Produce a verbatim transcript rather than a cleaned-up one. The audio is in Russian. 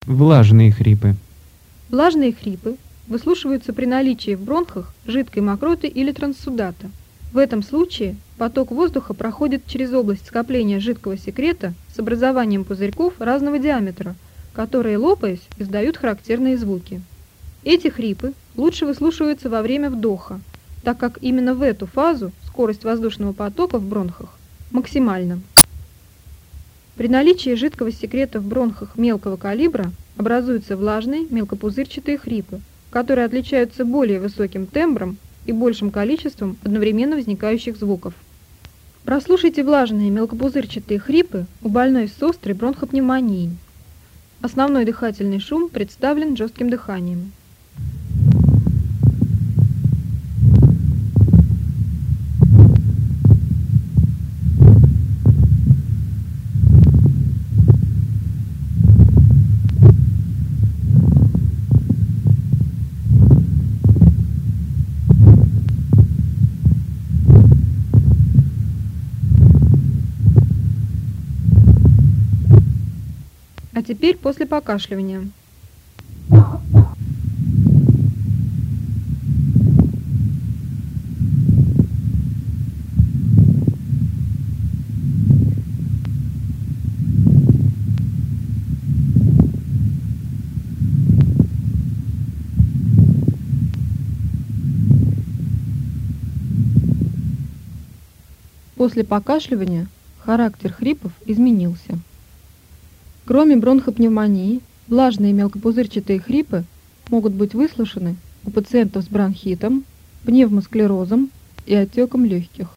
Влажные хрипы. Влажные хрипы выслушиваются при наличии в бронхах жидкой мокроты или транссудата. В этом случае поток воздуха проходит через область скопления жидкого секрета с образованием пузырьков разного диаметра, которые, лопаясь, издают характерные звуки. Эти хрипы лучше выслушиваются во время вдоха, так как именно в эту фазу скорость воздушного потока в бронхах максимальна. При наличии жидкого секрета в бронхах мелкого калибра образуются влажные мелкопузырчатые хрипы, которые отличаются более высоким тембром и большим количеством одновременно возникающих звуков. Прослушайте влажные мелкопузырчатые хрипы у больной с острой бронхопневмонией. Основной дыхательный шум представлен жестким дыханием. А теперь после покашливания. После покашливания характер хрипов изменился. Кроме бронхопневмонии, влажные мелкопузырчатые хрипы могут быть выслушаны у пациентов с бронхитом, пневмосклерозом и отеком легких.